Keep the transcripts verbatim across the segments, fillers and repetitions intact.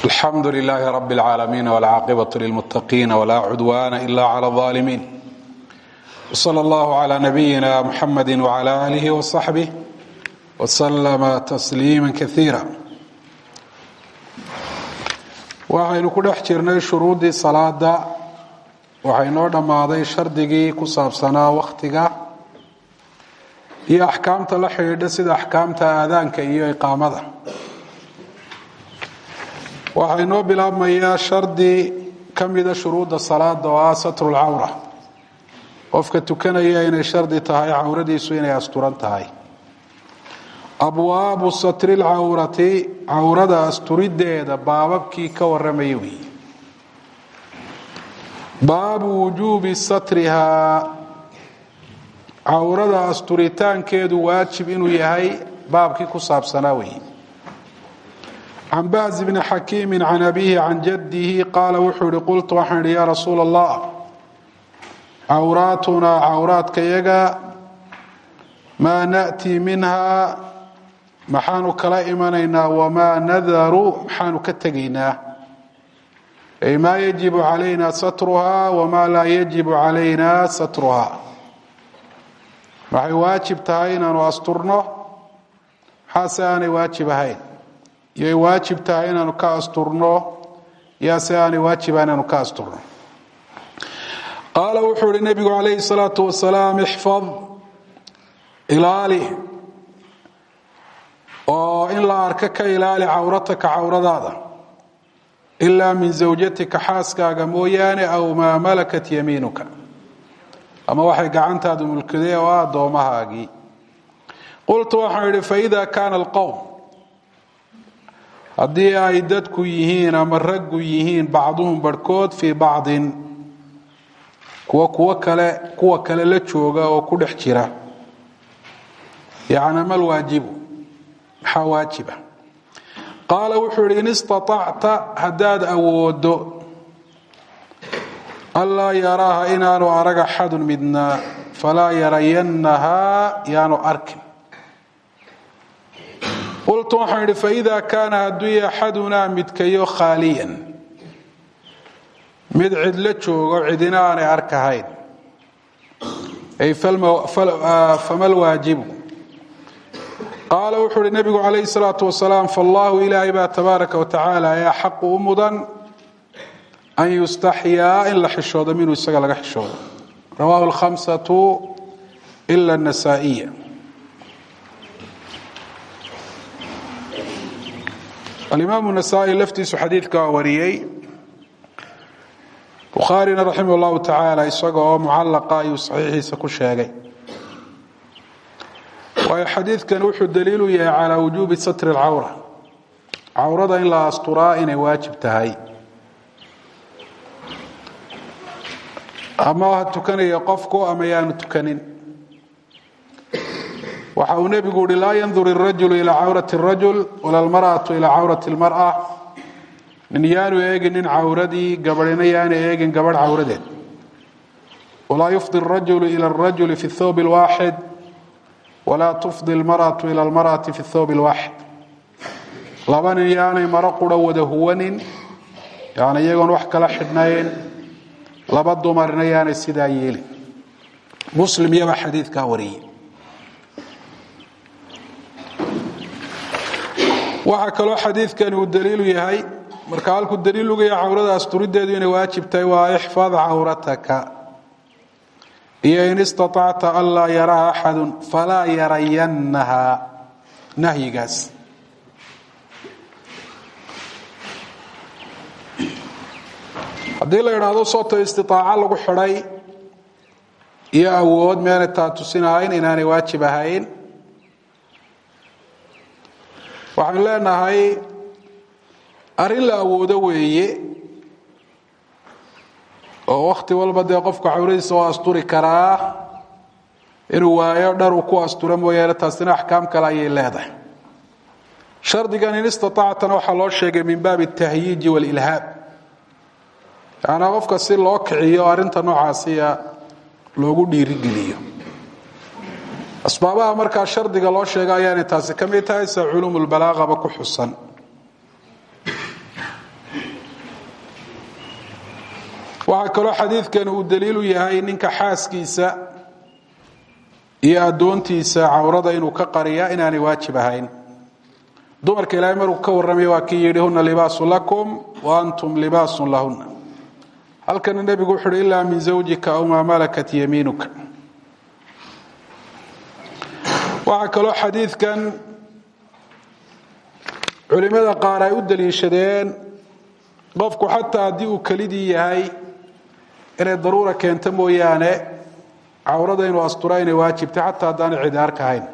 الحمد لله رب العالمين والعاقبة للمتقين ولا عدوان إلا على الظالمين وصلى الله على نبينا محمد وعلى آله وصحبه وسلم تسليما كثيرا. waxaynu ku dhex jirnay shuruudii salaada waxaynoo dhammaaday shardigii ku saabsanaa wakhtiga iyo axkaamta la xidhiidha sida axkaamta aadaanka iyo iqaamada. waxaynoo bilaabmayaa shardi ka mida shuruudda salaada oo ah satrul cawra, qofka tukanaya inay shardi tahay cawradiisu inay asturan tahay. abwaabu satri lcawrati, cawrada asturideeda baababkii ka warramaya weeye. baabu wujuubi satrihaa, cawrada asturitaankeedu waajib inuu yahay baabkii ku saabsanaa weeye. can ba'z bni xakiimi can abiihi can jaddihi qaala wuxuu ihi qultu waxaan idhi yaa rasuula allah, cawraatunaa cawraadkayaga maa na'tii minhaa maxaanu kala imanaynaa, wamaa nadaru maxaanu ka tegaynaa, ay maa yajibu calayna satruhaa wamaa laa yajibu calayna satruhaa. waxay waajib tahay inaanu asturno, maxaase aanay waajib ahayn, yoay waajib tahay inaanu ka asturno, yaase aanay waajiba inaanu ka asturno. qaala wuxuu ihi nebigu calayhi salaatu wasalaam, ixfad, ilaali oo in la arka ka ilaali cawrataka cawradaada, ilaa min zawjatika xaaskaaga mooyaane, aw maa malakat yamiinuka, ama waxay gacantaadu mulkadee oo ah addoomahaagii. qultu waxaan idhi faida kaana alqowm, haddii ay dadku yihiin ama raggu yihiin bacduhum barhkood fii bacdin, kuwa kuwa kale kuwa kale la jooga oo ku dhex jira, yacni mal waajibu, maxaa waajiba. qaala wuxuu ihi in istaطacta, haddaad awoodo, anlaa yaraaha inaanu arag axadun midna, falaa yarayannahaa, yaanu arkin. qultu waxaan idhi faida kaana hadduu yahay axadunaa midkayo khaaliyan, mid cidlo joogo cidina aanay arkahayn, ay fama lwaajibu. qaala wuxuu uhi nebigu calayhi salaatu wasalaam, fallaahu ilaahay baa tabaaraka wa tacaala ee axaqu u mudan an yustaxyaa in la xishoodo minhu isaga laga xishoodo. rawaahu alkhamsatu ila anasaa'iya. alimaamu nasaa-i laftiisu xadiidka waa wariyey, bukhaarina raximah llahu tacaala isaga oo mucallaqa ayuu saxiixiisa ku sheegay. waayo xadiidkan wuxuu daliilu yahay calaa wujuubi satri alcawra, cawrada in la asturaa inay waajib tahay. ama ha tukanaya qofku ama yaanu tukanin. waxa uu nebigu uhi laa yandur irajulu ilaa cawrati rajul wala almar'atu ilaa cawrati lmar'a, nin yaanu eeginin cawradii, gabadhina yaana eegin gabadh cawradeed. walaa yufdi arajulu ila arajuli fi thawb alwaaxid walaa tufdi almar'atu ila almar'ati fi thawb alwaaxid. laba nin yaanay maro qura wada huwanin, yani iyagoon wax kala xidhnayn, laba dumarna yaanay sidaa yeelin. muslim yaba xadiidkaa wariyey. waxaa kaloo xadiidkani uu daliilu yahay, marka halkuu daliil uga yahay cawrada asturideedu inay waajib tahay, waa ixfad cawrataka, iyo in istaطacta an laa yaraha axadu falaa yarayannahaa, nahyigaas. haddii la idhaahdo soto istiaaca lagu xidhay iyo awood meena taa tusinahayn inaanay waajib ahayn, waxaanu leenahay arrin la awoodo weeye, oo wakhti walba dee qofku cawradiisa oo asturi karaa, inuu waayo dhar uu ku astura mooyaane taasina axkaam kale ayay leedahay. shardigan in istaطactana waxaa loo sheegay min baabi atahyiiji walilhaab, yacnaa qofka si loo kiciyo arrinta noocaasiya loogu dhiirigeliyo. asbaabaha markaa shardiga loo sheega ayaanay taasi ka mid tahay, sida culuum lbalaaqaba ku xusan. waxa kale xadiidkan uu daliil u yahay ninka xaaskiisa iyo adoontiisa cawrada inuu ka qariya inaanay waajib ahayn dumarka ilaahay maruu ka warramay waa kii yidhi hunna libaasun lakum wa antum libaasun lahunna halkan nabigu wuxuu yidhi ilaa min zawjika aw maa malakat yamiinuka waxa kaloo xadiidkan culimada qaar ay u daliishadeen qofku xataa haddii uu kelidii yahay inay daruura keento mooyaane cawrada inuu astura inay waajibtay xataa haddaanay cidaar ka hayn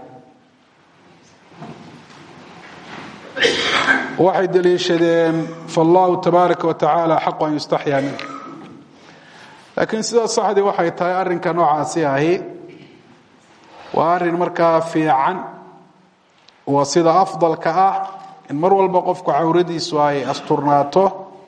waxay daliishadeen faallahu tabaaraka wa tacaala xaqu an yustaxyaa minhu laakiin sida saxdii waxay tahay arrinka noocaasi ahi waa arrin markaa fiican waa sida afdalka ah in mar walba qofku cawradiisu ay asturnaato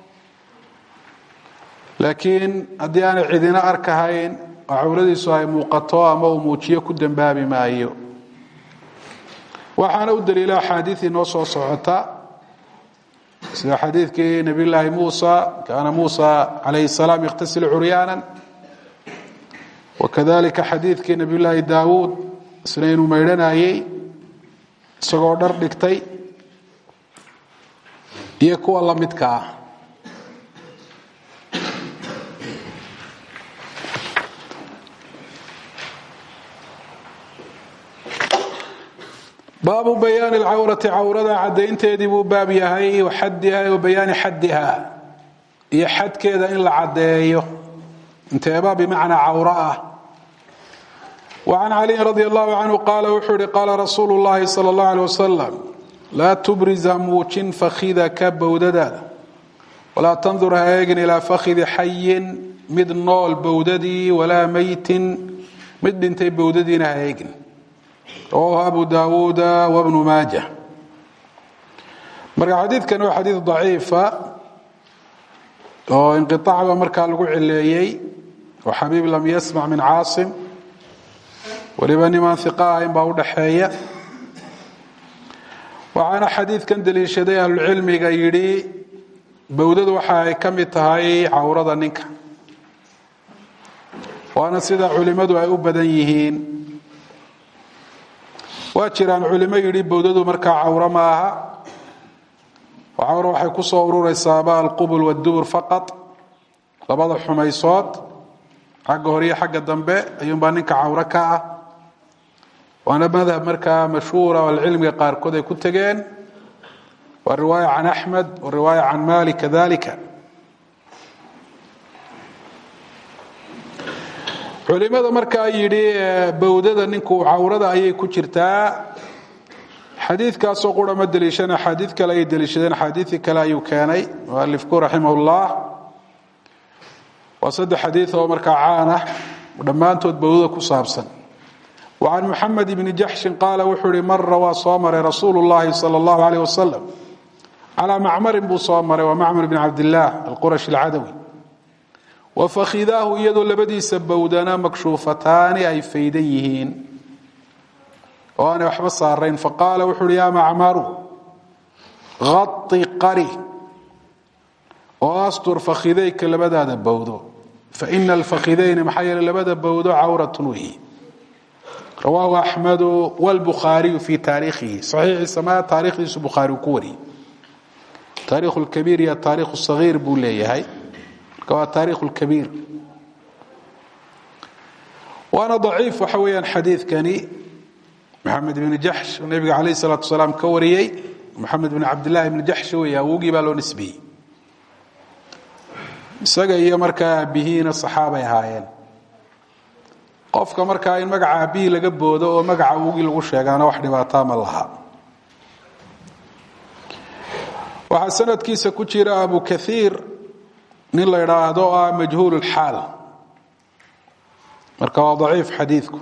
laakiin haddii aanay cidina arkahayn oo cawradiisu ay muuqato ama uu muujiyo ku dambaabi maayo waxaana u daliila axaadiidii noo soo socota sida xadiidkii nabiy llaahi muusa kaana muusa calayhi salaam yakhtasilu curyaanan wakadalika xadiidkii nabiy llaahi daawuud isna inuu maydhanayey isagoo dhar dhigtay iyo kuwa la midka ah baabu bayaani alcawrati cawrada caddaynteedii buu baab yahay waxadiha wa bayaani xaddiha iyo xadkeeda in la caddeeyo inteebaa bimacnaa cawro ah وعن علي رضي الله عنه قال وحوري قال رسول الله صلى الله عليه وسلم لا تبرز موجين فخذك بوددا ولا تنظر هايقن إلى فخذ حي مد نول بوددي ولا ميت مد بنتي بوددين هايقن رواه أبو داود وابن ماجه مرقى حديث كان حديث ضعيف وانقطاع ومركى لقوع الليي وحبيب لم يسمع من عاصم waliba nimaan iqa ahayn baa u dhaxeeya waxaana xadiidkan daliishaday ahlulcilmiga yidhi bowdadu waxa ay ka mid tahay cawrada ninka waana sida culimmadu ay u badan yihiin waa jiraan culimo yidhi bowdadu markaa cawro ma aha oo cawro waxay ku soo ururaysaaba alqubul waddubur faqad labada xumaysood xagga hore iyo xagga dambe ayuunbaa ninka cawro ka ah waana madhab markaa mashhuura oo cilmiga qaarkood ay ku tageen waa riwaaya can axmed wa riwaaya can malik kadalika culimada markaa yidhi bowdada ninku cawrada ayay ku jirtaa xadiidkaasoo qura ma daliishana xadiid kale ay daliishadeen xadiidii kale ayuu keenay mualifku raximah ullah waa saddex xadiid oo markaa caan ah dhammaantood bowdada ku saabsan وعن محمد بن جحش قال وحري مر وصامر رسول الله صلى الله عليه وسلم على معمر بن صامر ومعمر بن عبد الله القرشي العدوي وفخذاه يدو لبدي سبودنا مكشوفتان أي فيديهين وأنا وحب الصارين فقال وحري يا معمر غطي قري وأستر فخذيك لبدا دبودو فإن الفخذين محيل لبدا بودو عورة وهي رواه أحمد والبخاري في تاريخه صحيح السماء تاريخ البخاري كوري تاريخ الكبير يا تاريخ الصغير بولي هاي كوا تاريخ الكبير وانا ضعيف وحويا حديث كاني محمد بن جحش والنبي عليه الصلاة والسلام كوريي محمد بن عبد الله بن جحش ويا وقي بالو نسبي isaga iyo markaa bihiina saxaabay ahaayeen qofka markaa in magaca bihi laga boodo oo magaca ugu lagu sheegaana wax dhibaato ma laha waxa sanadkiisa ku jira Abu Kathir nin la yiraahdo ah majhuul al-hal marka waa dhaif xadiidku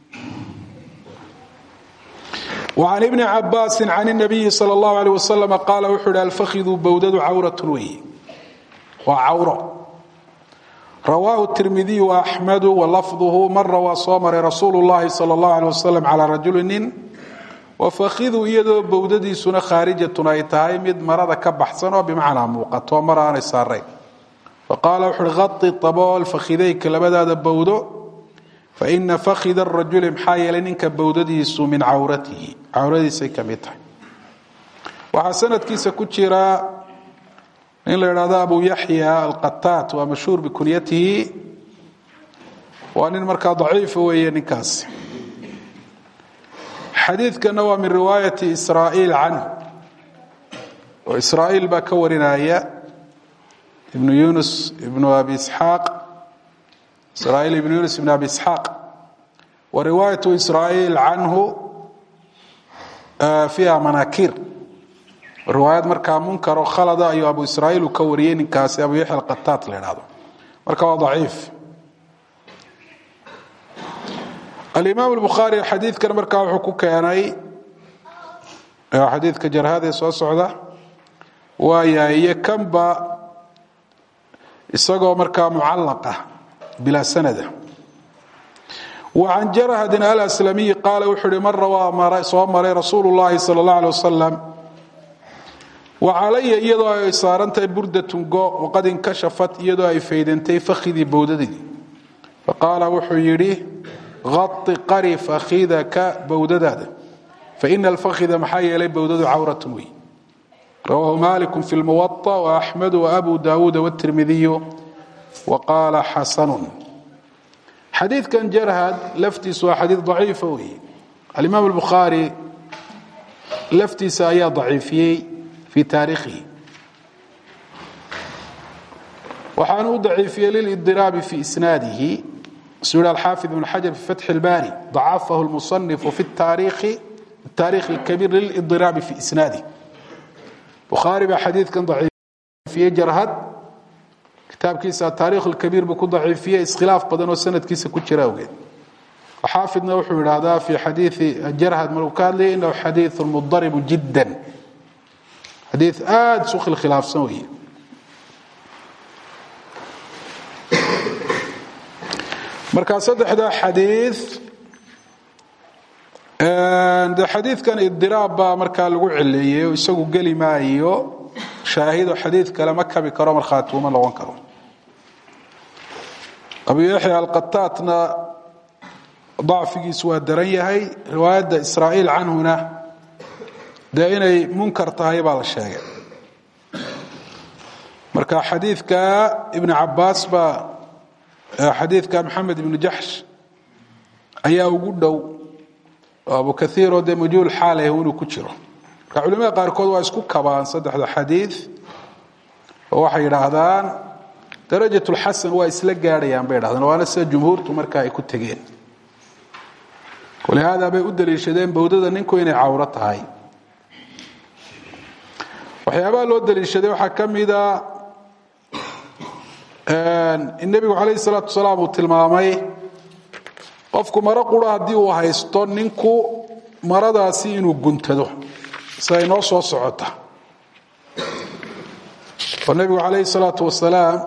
وعن ابن عباس عن النبي صلى الله عليه وسلم قال وحد الفخذ بودد عورة وهي وعورة رواه الترمذي وأحمد ولفظه مر وصامر رسول الله صلى الله عليه وسلم على رجل وفخذ يده بوددي سنة خارجة نايتهاي مد مرض كبحسن بمعنى موقت ومران سارين faqaala wuxu uhi qati tabool fakhidayka labadaada bowdo faina fakhida arajuli maxaa yeelay ninka bowdadiisu min cawratihi cawradiisay ka mid tahay waxaa sanadkiisa ku jira nin la idhahdo abu yaxya alqataat waa mashhuur bikunyatihi waa nin markaa daciifa weeye ninkaasi xadiidkana waa min riwaayati israa'iil canhu oo israa'iil baa ka warinaya ibnu yunus ibnu abi isxaaq israa'iil ibnu yunus ibnu abi isxaaq wa riwaayatu israa'iil canhu fiiha manaakiir riwaayad markaa munkar oo khalada ayuu abu israa'iil uu ka wariyey ninkaasi abu yaxya alqataat la idhahdo marka waa daciif alimaam albukhaari xadiidkan markaa wuxuu ku keenay xadiidka jarhadee soo socda waayahay iyo kanba isagoo markaa mucallaqa bilaa sanada wa can jarhadin alaslamiyi qaala wuxuu uhi mara waa soo maray rasuulu llaahi sala allah alay wasalam wa calaya iyadoo ay saarantahay burdatun go waqad inkashafat iyadoo ay faydantay fakhidii bowdadii faqaala wuxuu yidhi qati qari fakhidaka bowdadaada faina alfakhida maxaa yeelay bowdadu cawratun wey rawaahu maliku fi lmuwaطa waaxmedu waabu daawuuda wاtirmidiyu wa qaala xasanun xadiidkan jarhad laftiisu waa xadiid daciifa wey alimaam albukhaari laftiisa ayaa daciifiyey fi taariikhihi waxaanu u daciifiyey lildiraabi fi isnaadihi suu yihi alxaafid ibn xajar fi fatxi اlbaari dacafahu lmusanifu fi taariikhi اlkabiir lildiraabi fi isnaadihi bukhaari baa xadiidkan daciifiyey jarhad kitaabkiisa taarikh اlkabiir buu ku daciifiyey iskhilaaf badan oo sanadkiisa ku jira awgeed xaafidna wuxuu yidhaahdaa fi xadiii jarhad markuu ka hadlayay inahu xadiiثu mudaribu jidda xadii aada isu khilkhilaafsan wey markaa saddexdaa xadii de xadiidkan idiraab baa markaa lagu cileeyey oo isagu geli maayo shaahido xadiid kale ma kabi karo markhaati uma noqon karo abu yaxya alqataatna dacfigiisu waa daran yahay riwaayadda israa'iil canhuna dee inay munkar tahay baa la sheegay marka xadiidka ibn cabaas baa xadiidka maxamed ibnu jaxsh ayaa ugu dhow abu kaiiroo dee majhuul xaaleh inuu ku jiro marka culimada qaarkood waa isku kabaan saddexda xadiid oo waxay yidhaahdaan darajat lxasan waa isla gaadhayaan bay yidhahdaan waana sida jumhuurtu marka ay ku tegeen walihaada bay u daliishadeen bowdada ninku inay cawro tahay waxyaabaha loo daliishaday waxaa ka mida in nebigu calayhi salaatu wasalaam uu tilmaamay qofku maro qura haddii uu haysto ninku maradaasi inuu guntado siday noo soo socota oo nebigu calayhi salaatu wasalaam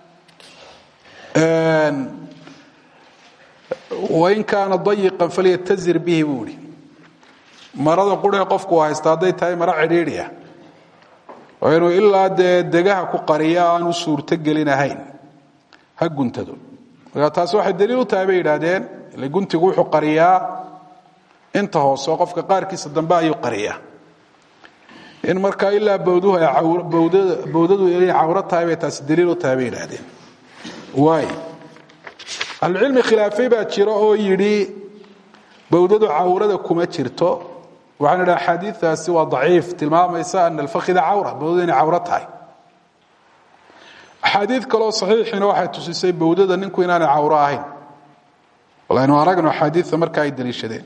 wain kaana dayiqan falyatazir bihi buu ihi marada quree qofku uu haysta hadday tahay maro cidhiidhi ah oo inuu ilaa dee degaha ku qariya aanu suurto gelin ahayn ha guntado marka taasi waxay daliil u tahay bay yidhaahdeen ile guntigu wuxuu qariyaa inta hoose oo qofka qaarkiisa dambe ayuu qariyaa in markaa ilaa bowduhu ay bowdadu inay cawro tahay bay taasi daliil u tahay bay yidhaahdeen waay ahlucilmi khilaafay baa jira oo yidhi bowdadu cawrada kuma jirto waxaan idhaha axaadiiaasi waa daciif tilmaamaysa ana alfakhida cawra bowdada inay cawro tahay axaadiid kaloo saxiixiina waxay tusisay bowdada ninku inaanay cawro ahayn walaynu aragno axaadiia marka ay daliishadeen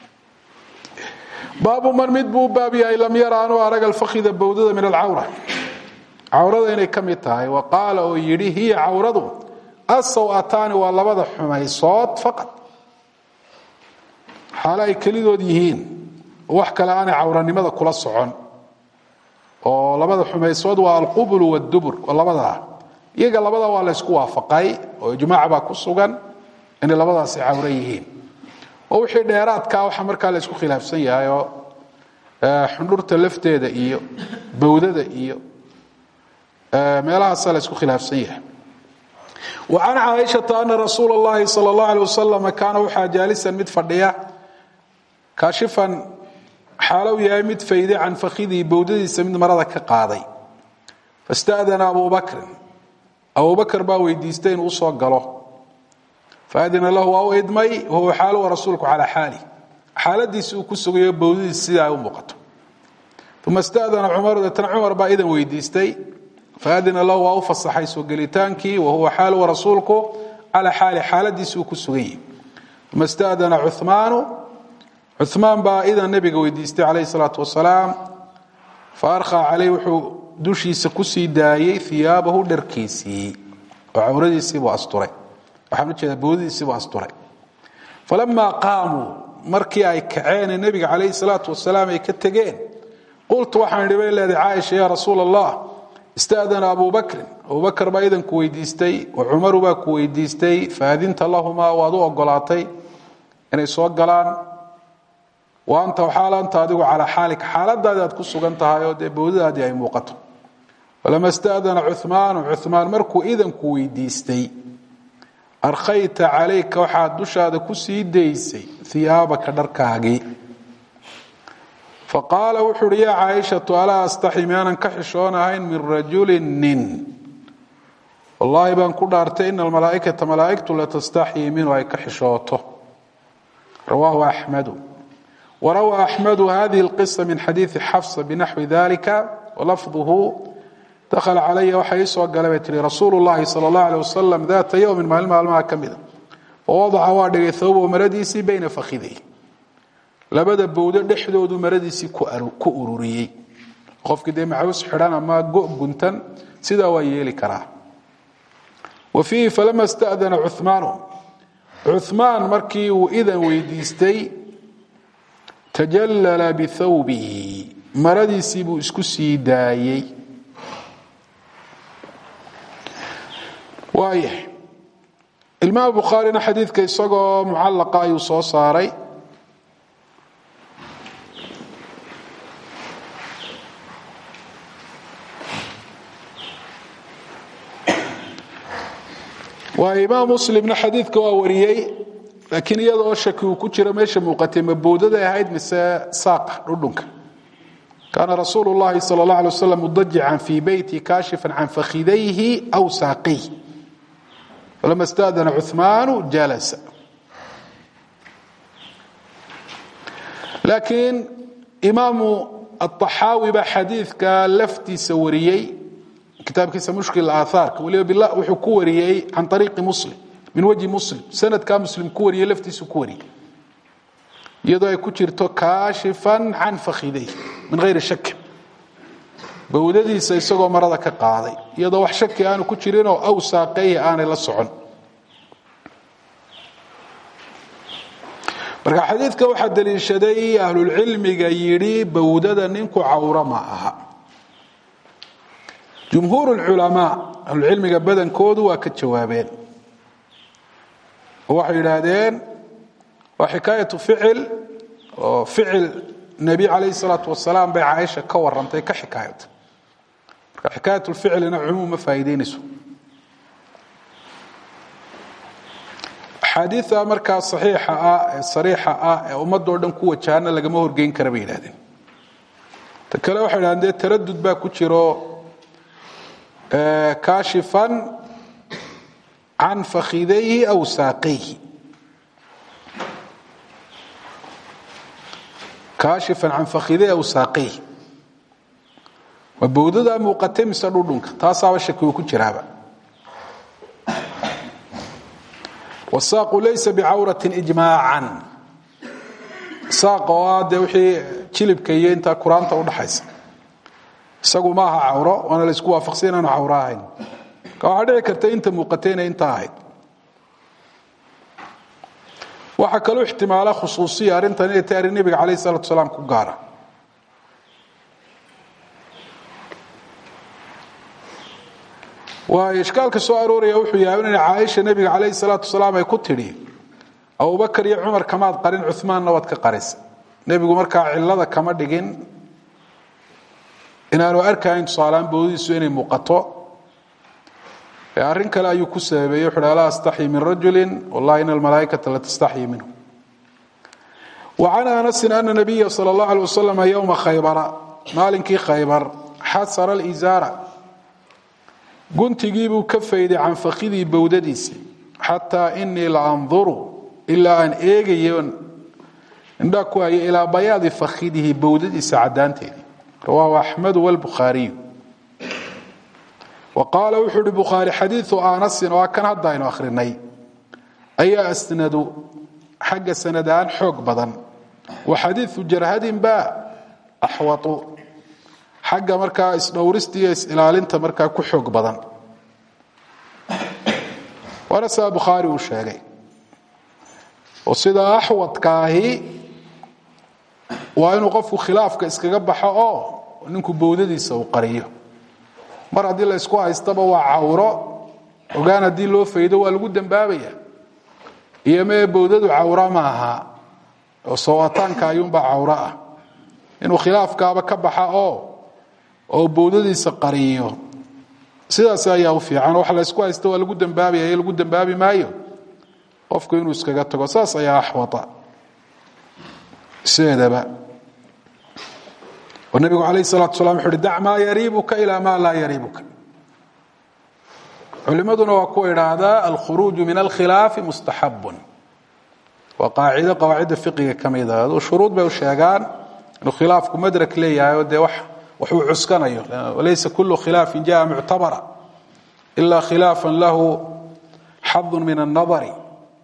baabu man mid buu baab yahay lam yara anuu arag alfakhida bowdada min alcawra cawrada inay ka mid tahay wa qaala oo yidhi hiya cawradu asawataani waa labada xumaysood faqad xaalo ay kelidood yihiin wax kale aanay cawranimada kula socon oo labada xumaysood waa alqubul waddubur oo labadaa iyaga labada waa laysku waafaqay oo ijmaac baa ku sugan inay labadaasi cawro yihiin oo wixii dheeraadkaa waxa markaa la isku khilaafsan yahay oo xundhurta lafteeda iyo bowdada iyo meelahaasaa la isku khilaafsan yahay وعن عائشة أن رسول الله صلى الله عليه وسلم كان وحا جالسا مد فديا كاشفا حالو يا مد فيدي عن فخذه بودديسا مد مرض كقادي فاستأذن أبو بكر أبو بكر با ويديستين وصو غلو فأذن له أو إدمي وهو حاله ورسولك على حالي حالديس ku sugayo bowdii sida ay u muuqato ثم استأذن عمر ذات عمر با إذن ويديستي فأذن له أو فصحي سو غليتانكي وهو حاله ورسولك على حال حالديس ku sugay ثم استأذن عثمان عثمان با إذن النبي ويديستي عليه الصلاة والسلام فأرخى عليه وحو دوشيس ku sii daayay ثيابه dharkiisi وعورdiisi buu asturay waxa ma jeeda bowdiisi buu asturay فلما قاموا markii ay kaceen nabiga kaleey salaatu wasalaam ay ka tageen qultu waxaan dhibay leedahay Aisha ya rasuul Allah istaadana Abu Bakr Abu Bakr ba idan ku weydiistay oo Umar ba ku weydiistay faadinta Allahumma wa adu ogolaatay inay soo galaan waanta xaalanta adigu ala xaalik xaaladaada aad ku sugan tahay oo bowdaadi ay muuqato walama istaadana Uthman Uthman markuu idan ku weydiistay أرخيت عليك وحاد دشاد كسي ديسي ثيابك دركاغي فقال وحر يا عائشة ألا أستحي مانا كحشون هين من رجل نن والله بان كدارتي إن الملائكة ملائكة لا تستحي من وهي كحشوته رواه أحمد وروى أحمد هذه القصة من حديث حفصة بنحو ذلك ولفظه دخل علي وحيس وقالت لي رسول الله صلى الله عليه وسلم ذات يوم ما الماء الماء كمذا ووضع وادي ثوب مرديسي بين فخذيه لبدا بوده دحدود مرديسي ku ururiyay qofkii de maxuus xidhan ama guntan sida waa yeeli karaa وفي فلما استأذن عثمان عثمان markii uu idan weydiistay تجلل بثوبه maradiisi buu isku sii daayay وايه الإمام البخاري حديث كيساقو معلقة يوصو صاري وإمام مسلم حديث كواوريي لكن يضع شكو كتير ماشي مقاتمة بودة هيد مساء ساق ردنك كان رسول الله صلى الله عليه وسلم مضجعا في بيتي كاشفا عن فخذيه أو ساقيه فلما استأذن عثمان جلس لكن إمام الطحاوي بحديث كاللفتي سوريي كتاب كيسا مشكل الآثار وليه بالله وحكوريي عن طريق مسلم من وجه مسلم سنة كمسلم كوري لفتي سكوري يضع كتيرتو كاشفا عن فخذيه من غير شك بوددي سيسقو مرضى كقاضي يضع wax shaki aan ku jirin oo aw saaqay aan la socon marka xadiidka waxa daliishaday ahlul ilmiga yiri bawdada ninku cawra ma aha jumhuurul ulama ahlul ilmiga badankoodu waa ka jawaabeen waxay yiraahdeen wa hikayatu fi'l oo fi'l nabi alayhi salatu wassalam bay Aisha ka warantay ka xikaayad حكاية الفعل أنا عموما فايدينسو حديثة مركز صحيحة صريحة ومدو دم كوة كان لقما هرقين كربين هذين تكلا واحد عنده تردد با كتيرو كاشفا عن فخذيه أو ساقيه كاشفا عن فخذيه أو ساقيه وبوددا muuqatay mise dhudhunka taasaa shaki ku jiraaba wasaaqu laysa bi'awratin ijma'an saaqoade wixii jilibka iyo inta quraanta u dhaxaysa isagu ma aha awro wana la isku waafaqsan inaan awro ahayn ka waxa dhici karta inta muuqatayna inta ahayd waxa kale ihtimaala khusuusi arintan ee taari nabiga kaleey sallallahu salaam ku gaara وإشكالك سؤال أوري أوحي يا ابن عائشة النبي عليه الصلاة والسلام يقول تري أبو بكر يا عمر كما قرين عثمان نواد كقريس النبي عمر كعلة كما دقين إن أنا أركع إن صالان بودي سوين مقطع arrin kale ayuu ku sabeeyay wuxuu la astaxyi min rajulin wallahi inal malaa'ikata la tastaxyi minhu وعن أنس أن النبي صلى الله عليه وسلم يوم خيبر مالكي خيبر حسر الإزارة قلت جيبوا كفيدي عن فخذي بودديسي حتى إني لأنظر إلا أن إيجيون عندكوا إلى بياض فخذه بودديسي عدانتي رواه أحمد والبخاري وقال وحد البخاري حديث أنس وكان هدين آخرين أي أستندوا حق السندان حق بدن وحديث جرهد باء أحوط حق مركا اسنورستي اسئلالنت مركا كحق بدن ورسى بخاري وشاقي وصدا أحوط كاهي وإنه قفوا خلافك اسكقبحا أوه وننكو بوددي سوقريه مر هدي لا اسكو هيستبا waa cawro ogaan hadii loo faydo waa lagu dambaabaya iyama boodadu cawra ma aha oo sootaanka ayuun ba cawra ah inuu khilaafkaaba ka baxa oo oo boodadiisa qariyo sidaas ayaa u fiican wax la isku haysto waa lagu dambaabaya ee lagu dambaabi maayo qofku inuu iskaga tago saas ayaa ahwata seedaba والنبي عليه الصلاة والسلام يقول دع ما يريبك إلى ما لا يريبك علماءنا وكوير هذا الخروج من الخلاف مستحب وقاعدة قواعد الفقه كما إذا وشروط بوشيغان إنه خلافكم مدرك ليه ودي وح وحو عسكنا وليس كل خلاف جاء معتبرا إلا خلافا له حظ من النظر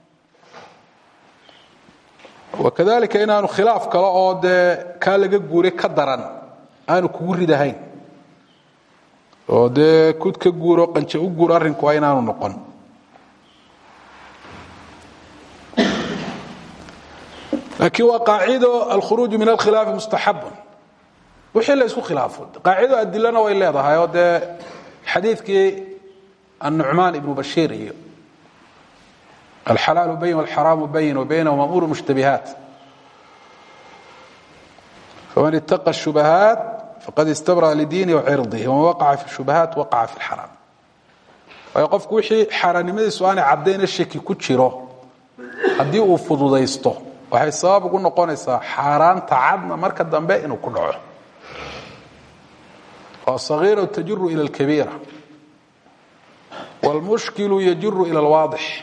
وكذلك إنه خلاف كلا كان لقى جوري كدرا أنا كوري دهين وده كود كجورو قنچ أجور أرين كوين أنا نقن لكن وقاعدة الخروج من الخلاف مستحب وحيل يسوق خلافه قاعدة أدلنا وإلا هذا وده حديث كي النعمان ابن بشير الحلال بين والحرام بين وبينهما أمور مشتبهات فمن اتقى الشبهات فقد استبرأ لدينه وعرضه ومن وقع في الشبهات وقع في الحرام ويقف وحي حرانيمدii su'aana cadeyn shaki ku jiro hadii uu fududeysto waxay sabab ugu noqonaysaa xaraanta cadna marka dambe inuu ku dhaco والصغيرة تجر إلى الكبيرة والمشكل يجر إلى الواضح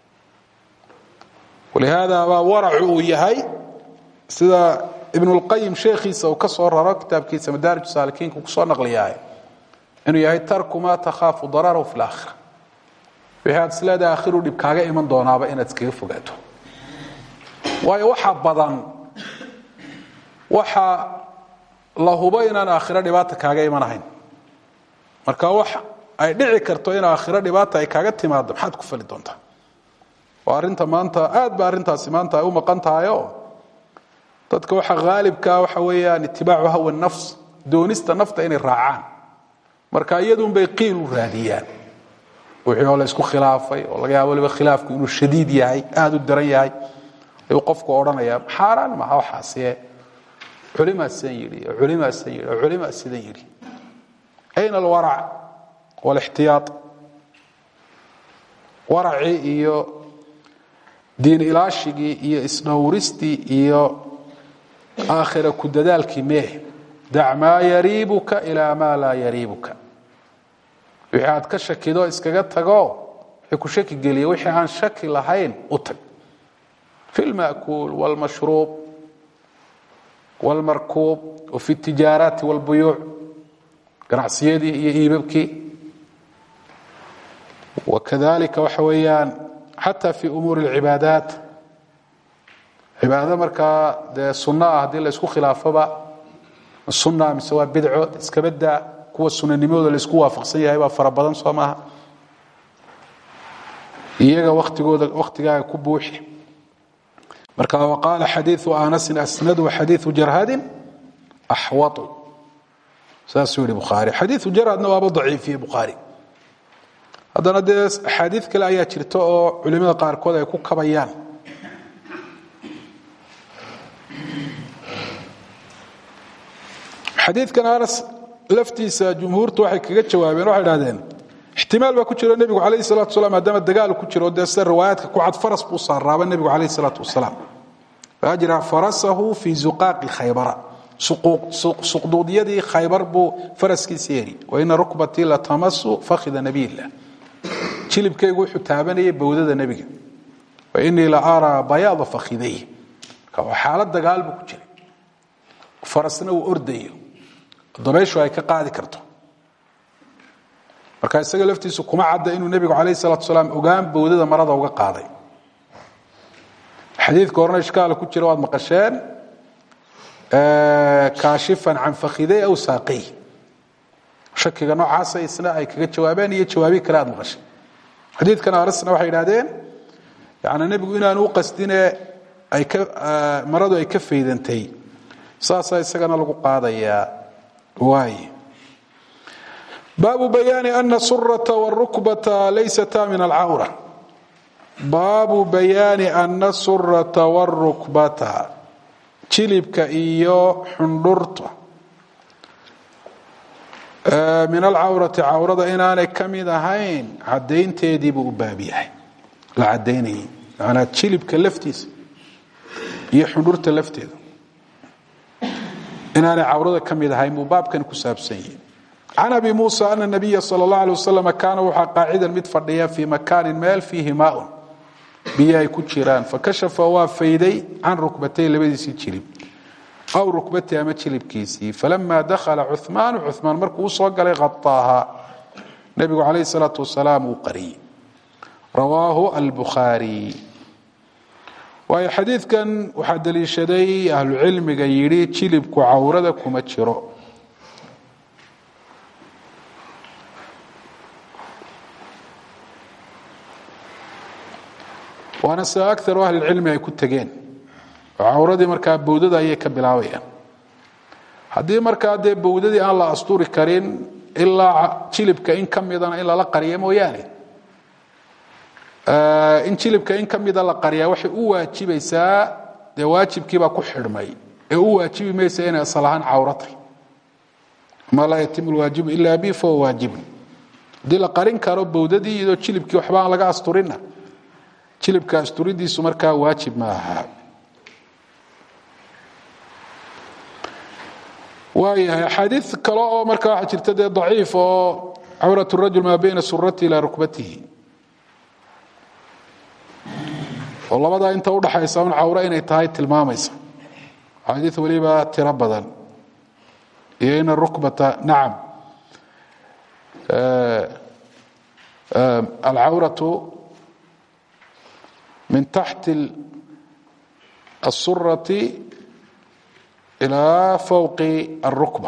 ولهذا ورع يهي سيدا ابن القيم شيخيسا وكسر كتاب كيسا مدارج السالكين كسر نقلياه انه يهي ترك ما تخاف ضرره في الاخره في هذا سلاده اخره دب كاغا ايمان دونابا انad iskaga fogaato waayo waxa badan waxa la hubayna aakhira dhibaata kaaga iimanahayn marka waxa ay dhici karto in aakhira dhibaata ay kaaga timaado maxaad ku fali doontaa waa arinta maanta aad ba arintaasi maanta ay u maqan tahay dadka waxa gaalibka waxa weeyaan itibaacu hawa nafs doonista nafta inay raacaan marka iyadun bay qiil u raadiyaan wixii la isku khilaafay oo laga yaabo waliba khilaafku inuu shadiid yahay aad u daran yahay ay qofku oranaya xaraan ma waxaasiye culima sayiri culima sayiri culima sidayiri ayna alwara' wal ihtiyat wara'i iyo diin ilaashigi iyo isdhawristi iyo آخر كددالك ميه دع ما يريبك إلى ما لا يريبك وحاد كشكيدو اسكغا تغو وحي شكي غلي وحي عن شكي لهين أتك في المأكول والمشروب والمركوب وفي التجارات والبيوع قرعسيدي يبكي وكذلك وحويان حتى في أمور العبادات عبادة مركا ده سنة هذه اللي اسكو خلافة السنة مسوا بدعة اسكبدا كوا السنة نمود اللي اسكو وافقسية هيبقى فربضان صومها إيجا وقت جود وقت جاي كبوح مركا وقال حديث أنس أسند وحديث جرهاد أحوط ساسوري بخاري حديث جرهاد نواب ضعيف في بخاري هذا ندرس حديث كلا آيات شرطة علماء قاركودا يكون كبيان حديث كان أنس لفتيسا جمهورته waxay kaga jawaabeen waxa yiraahdeen احتمال baa ku jiro nabigu kaleey salaatu wasalaam maadaama dagaal ku jiro deesay riwaayadka ku cad faras buu saaraaba nabigu kaleey salaatu wasalaam ajra farasahu fi zuqaq khaybar suquq suqdudiyadi khaybar buu faraskiisa yeeri wa in rukbati la tamassu fakhida nabiyillah jilibkaygu wuxuu taabanayay bawdada nabiga wa inni la ara bayad fakhidayhi ka xaalad dagaal buu ku jiray farasna uu ordayo dabayshu ay ka qaadi karto marka isaga laftiisu kuma cadda inuu nabigu kaleey salaatu wasalaam ogaan bawdada marada uga qaaday xadiidka horna ishkaal ku jira waad maqasheen ee kaashifan an fakhiday aw saaqi shakiga noocaas isna ay kaga jawaabeen iyo jawaabi kala aad maqashay xadiidkana arsna waxay yiraahdeen yaana nabigu inaanu u qasdine ay ka maradu ay ka feedantay saasa isagana lagu qaadaya waay باب بيان أن السرة والركبة ليستا من العورة باب بيان أن السرة والركبة جلبك إيو حندرت من العورة عورة إناني كميدة هين عدين تيديب بابيه لا عديني أنا جلبك لفتيس إيو حندرت لفتيس إناني عورة كميدة هين مباب كان كساب سيئ عن أبي موسى أن النبي صلى الله عليه وسلم كان وحا قاعدا متفرديا في مكان مال فيه ماء بياي كجيران فكشف وافيدي عن ركبتي لبديسي جلب أو ركبتي أما جلب كيسي فلما دخل عثمان عثمان مركو صقل غطاها النبي عليه الصلاة والسلام وقري رواه البخاري وهي حديث كان وحد لي شدي أهل العلم قيري جلب كعوردك ومتشرو وانا سا اكثر اهل العلم ay ku tageen awradii marka bawdada ay ka bilaawayaan hadii marka de bawdadii aan la asturi karin illa jilibka in kamidana illa la qariyo mooyaane ee in jilibka in kamida la qariyo waxay u waajibaysaa de waajibkiiba ku xirmay ee u waajibi meesha inay salahan awratay ma la yatim alwajib illa bi fa wajib dil qarin karo bawdadii iyo jilibkii waxba aan laga asturina jilibka asturidiisu marka waajib ma aha waayahay xadiis kale oo marka waxa jirta de dhaif oo awratu rajul ma bayna surrati ila rukbatihi oo labada inta u dhaxaysa un awra inay tahay tilmaamaysa xadiis waliba tira badan iyo in rukbata na'am ee al-awratu من تحت السرة إلى فوق الركبة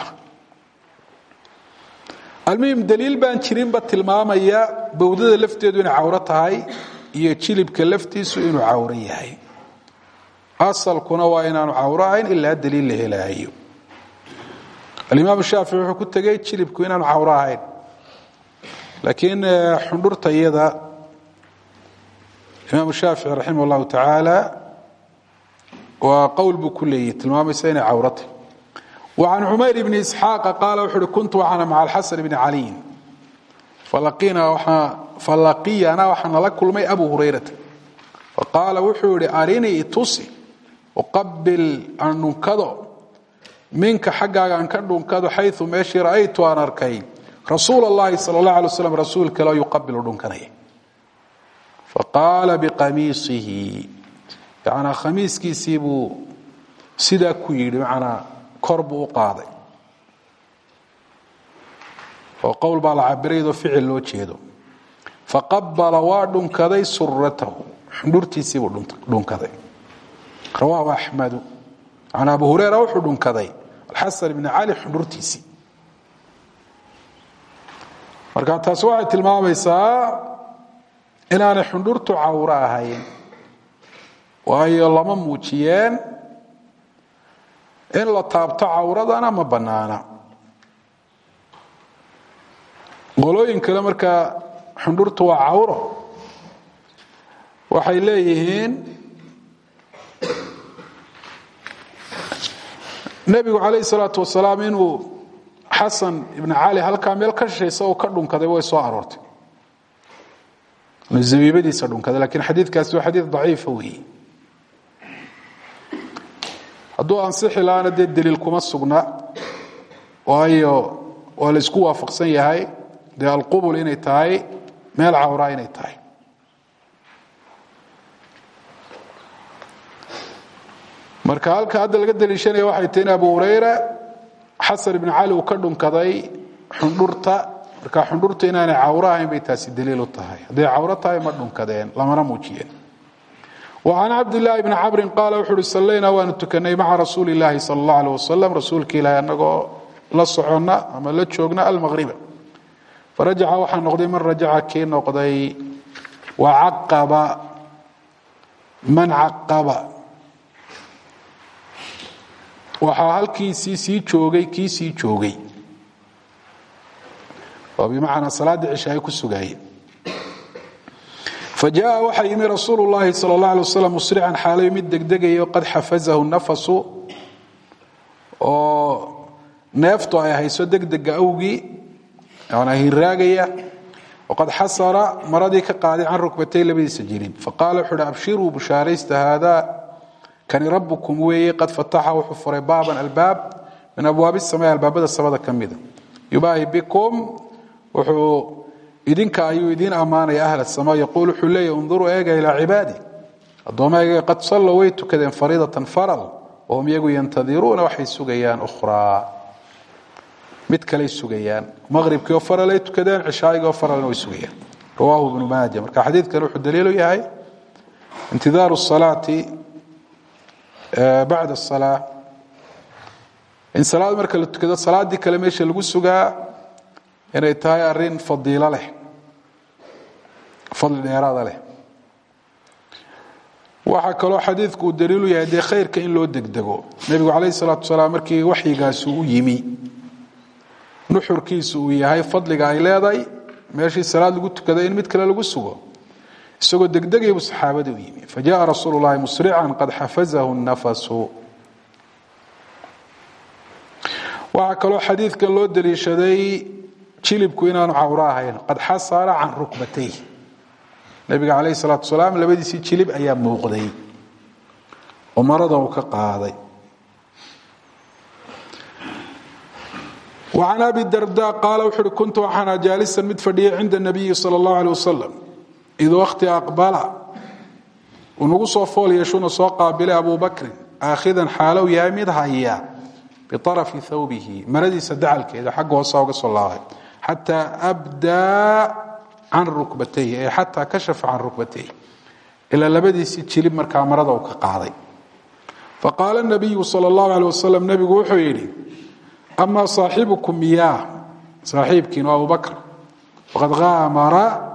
المهم دليل بان شرين بالتلمام يا بودد لفتي دون عورتها هي تشيلب كلفتي سو عوريه أصل كنا وإن عورين إلا الدليل له لا هي الإمام الشافعي كنت جاي تشيلب كنا عورين لكن حضرت يدا الإمام الشافعي رحمه الله تعالى وقول بكلية تلمام سين عورته وعن عمير بن إسحاق قال وحر كنت وحنا مع الحسن بن علي فلقينا وحنا فلقينا وحنا لكل ما أبو هريرة فقال وحر أريني تصي وقبل أن ننكض منك حقا أن ننكض حيث ماشي رأيت وأنا أركي رسول الله صلى الله عليه وسلم رسولك لا يقبل ننكني فقال بقميصه يعني خميس كيسيبو سيدا كوير معنا كرب وقاضي وقول بالعبريد وفعل لو جيدو فقبل وادن كذي سرته حضرتي سيبو دون كذي رواه احمد عن ابو هريره وحدن كذي الحسن بن علي حضرتي سي marka taas waxay tilmaamaysaa inaanay xundurtu cawra ahayn waayo lama muujiyeen in la taabto cawradana ma banaana qolooyin kale marka xundurtu waa cawro waxay leeyihiin nabigu calayhi salaatu wasalaam inuu xasan ibn cali halkaa meel ka shisheeyay oo ka dhunkaday way soo aroortay zabiibadiisa dhunkada laakiin xadiidkaasi waa xadiid daciifa weeye hadduu ansixi lahaana dee daliil kuma sugna waayo waa la isku waafaqsan yahay dee alqubul inay tahay meel cawraa inay tahay marka halka hadda laga daliishanaya waxay tahay in abu hurayra xasan ibn cali uu ka dhunkaday xundhurta marka xundhurta inaanay cawro ahayn bay taasi daliil u tahay hadday cawro tahay ma dhunkadeen lamana muujiyeen وعن عبد الله بن عمرو قال وحر صلينا وأن تكني مع رسول الله صلى الله عليه وسلم رسولك إلى أنه لا صعنا أما لا تشوقنا المغرب فرجع وحن نقضي من رجع كي نقضي وعقب من عقب وحال كيسي سي تشوقي كيسي تشوقي وبمعنى صلاة العشاء كسوغاي فجاء وحي من رسول الله صلى الله عليه وسلم مسرعا حالي مد دقدقي وقد حفزه النفس ونفطه اي هيسو دقدق اوغي يعني هي راقيه وقد حصر مرضي كقاعد عن ركبتي لبي سجيرين فقال حد ابشروا بشاريست هذا كان ربكم وي قد فتح وحفر بابا الباب من ابواب السماء الباب السماء كميده يباهي بكم وحو idinka ayuu idin amaanay ahl as-samaa yaqulu hulay unzuru eega ila ibadi adoomaaga qad sallu way tukadeen fariidatan farad oo miyagu yantadiruna waxay sugayaan ukhra mid kale sugayaan maghribkii oo faralay tukadeen cishaayiga oo faralna way sugayaan rawahu ibn maajah marka xadiidkan wuxuu daliil u yahay intidaaru as-salaati ba'da as-salaah in salaad marka la tukado salaadii kale meesha lagu sugaa inay tahay arin fadiilo leh fadl dheeraad leh waxa kale xadiidku daliil u yahay khayrka in loo degdego nabiga kaleey salaatu salaam markii waxyigaas uu yimi nuxurkiisu uu yahay fadliga ay leedahay meeshii salaad lagu tukado in mid kale lagu sugo isagoo degdegay buu saxaabada u yimi fajaa rasuulullaahi musri'an qad hafazahu an-nafasu waxa kale xadiidkan loo daliishaday jilibku inaanu cawra ahayn qad xasara an rukbatay nabiga kaleey salaatu salaam labadiisi jilib ayaa muuqday oo marada uu ka qaaday وعن ابي الدرداء قال وحر كنت وانا جالسا متفدي عند النبي صلى الله عليه وسلم اذا وقت اقبل ونغو سو فول يشون سو قابل ابو بكر اخذا حاله يامد هيا بطرف ثوبه مردي سدعل كده حقه سوق صلى الله عليه حتى أبدى عن ركبتيه حتى كشف عن ركبتيه إلا لبدي سيتشلب مركا مرضه وكقاضي فقال النبي صلى الله عليه وسلم نبي وحيري أما صاحبكم إياه صاحبك وأبو بكر وقد غامر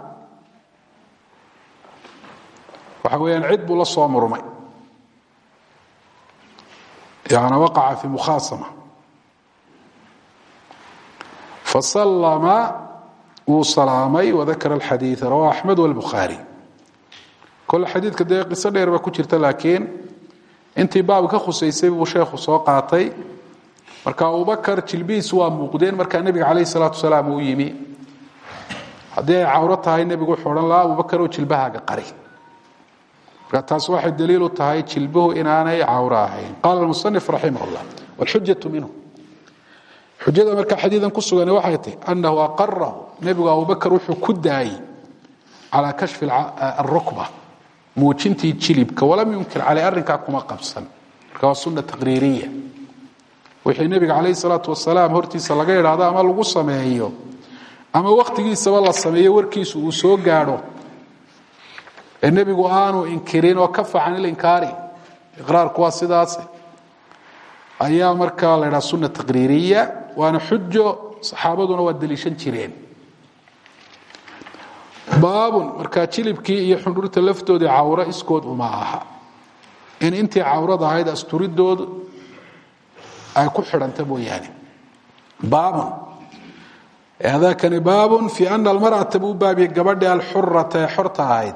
وحويا عدب للصوم رمي يعني وقع في مخاصمة فسلم وسلامي وذكر الحديث رواه أحمد والبخاري كل حديث كده قصة دير با كجرت لكن انت بابك خصيصي وشيخ سو قاطي marka Abu Bakar jilbiis waa muuqdeen marka nabiga kaleey salaatu salaam uu yimi hadii cawro tahay nabigu xoran la Abu Bakar oo jilbahaaga qari marka taas waxay daliil u tahay jilbuhu inaanay cawro ahayn qala al-musannif rahimahullah wal hujjatu minhu xujada marka xadiidan ku sugan waxay tahay annahu aqarra nabiga Abu Bakar wuxuu ku daayay ala kashf al-rukba muujinti jilibka wala yumkin ala arrinka kuma qabsan marka waa sunnah taqriiriyah wixii nabiga kaleey salaatu wasalaam hortiisa laga yiraahdo ama lagu sameeyo ama waqtigiisa la sameeyo warkiisu uu soo gaaro ee nabigu aanu inkirin oo ka facan il inkaari iqraar kuwa sidaas ayaa marka la yiraahdo sunnah taqriiriya waana xujo saxaabaduna waa daliishan jireen baabun marka jilibkii iyo xundurta laftooda cawra iskood uma aha in intii cawrada ahayd asturidoodu ay ku xiranta mooyaane baabun hada kan baabun fi anna almar'ata bubabi gabadha alhurrata hurta ahayd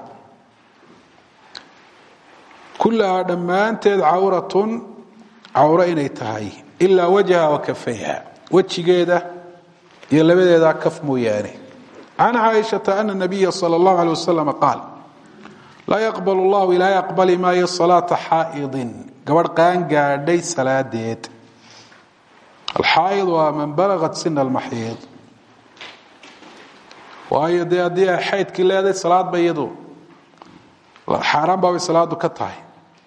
kullaha dhammaanteed cawratun cawra inay tahay illa wajha wa kaffayha wajigeeda iyo labadeeda kaf mooyaane عن عائشة أن النبي صلى الله عليه وسلم قال لا يقبل الله لا يقبل ما صلاة حائض قبل قان قادي صلاة ديت الحائض ومن بلغت سن المحيض وهي دي دي حيض كلا دي صلاة بيضو حرام باوي صلاة كتاي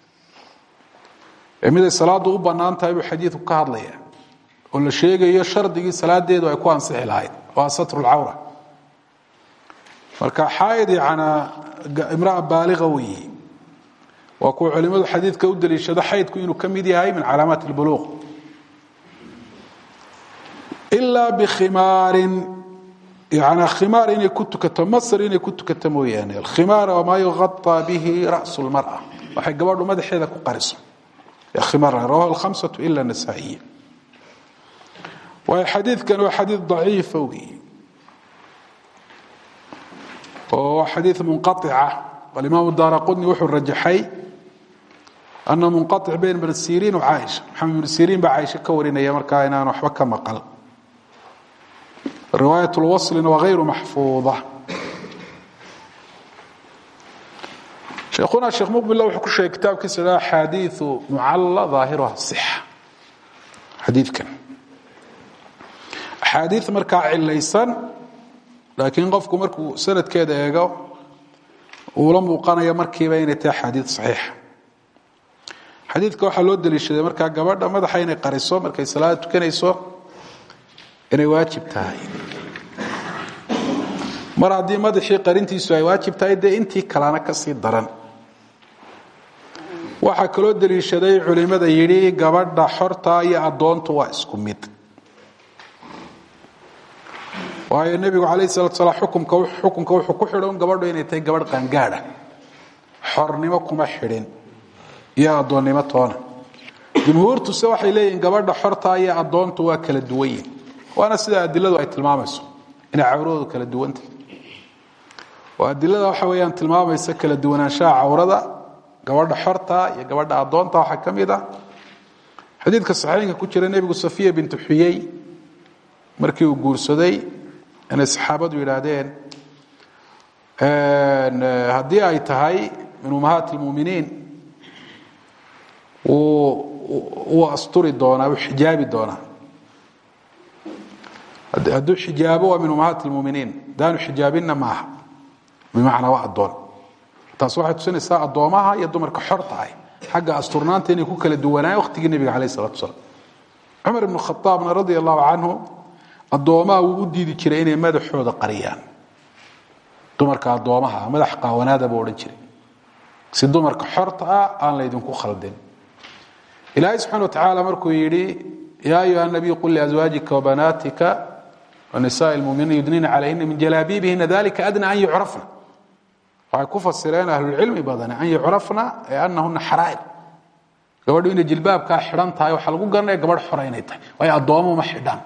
إمي صلاة u banaan tahay buu xadiidku ka hadlaya oo la sheegayo shardigii salaadeedu ay ku ansixi lahayd waa satru al-awra marka xaayid yana imraa baaliga weey waa ku culimadu xadiidka u daliishada xaydku inuu kamid yahay min calaamaat al-bulugh illa bi khimaarin يعني خمار إني كنت كتمصر إني كنت كتموياني الخمار وما يغطى به رأس المرأة وحي قبضوا مدح هذا كقرص يا خمار رواه الخمسة إلا النسائية والحديث كان حديث ضعيف وهو حديث منقطعة والإمام الدارقطني وحو الرجحي أنه منقطع بين ابن السيرين وعائشة محمد بن السيرين بعائشة كورين أيام كائنان وحبك مقل رواية الوصل وغير محفوظة شيخنا الشيخ مقبل الله وحكو شيء كتاب كسر حديث معلى ظاهرها الصحة حديث كان حديث مركع الليسان لكن قفكم مركو سنة كده يقو ولم وقانا يمركي بين تا حديث صحيح حديث كو حلود دليشده مركع غبادha madaxa inay qariso markay salaad tukanayso inay waajib tahay mar hadii madaxii qarintiisu ay waajib tahay de intii kalana ka sii daran waxa kala daliishaday culimada yiri gabadha xorta iyo adoontu waa isku mid waayo nabiga kaleey sallallahu alayhi wasallam xukunka xukunka wuxuu ku xidhan gabadhu inay tahay gabadh qangaadha xornimo kuma xidhin iyo adoonnimo toona jumhuurtu se waxay leeyihiin gabadha xorta iyo adoontu waa kala duwan yihiin وانا سيده ادلadu ay tilmaamayso in cawradu kala duwanta waa adilada waxa weeyaan tilmaamaysa kala duwanaanshaha cawrada gabadha xorta iyo gabadha adoonta waxa kamida xadiidka saxiixka ku jira nabiga Safiya bint Huyay markii uu guursaday in saxaabadu yiraahdeen een hadii ay tahay min ummahat almu'minin oo asturi doona oo xijaabi doona هذا حجابه من أمهات المؤمنين دانوا حجابنا معها بمعنى واحد دون تصوحت سنة ساعة دومها يدومر كحرطة حق أسطرنان تاني كوكا للدواناء وقت النبي عليه الصلاة والسلام عمر بن الخطاب رضي الله عنه الدوماء ودي دي كريني ماذا حوض قريان دومر كالدومها ماذا حقا ونادى بورن كري سيدومر كحرطة آن لا يدون كو خلدين إلهي سبحانه وتعالى مركو يري يا أيها النبي قل لأزواجك وبناتك ونساء المؤمنين يدنين عليهن من جلابيبهن ذلك أدنى أن يعرفن ويكون فسرين أهل العلم بدنا أن يعرفن أنهن حرائر قبل إن جلباب كحران تاي وحلقوا قرنا قبل حرين تاي وهي الضوام محدان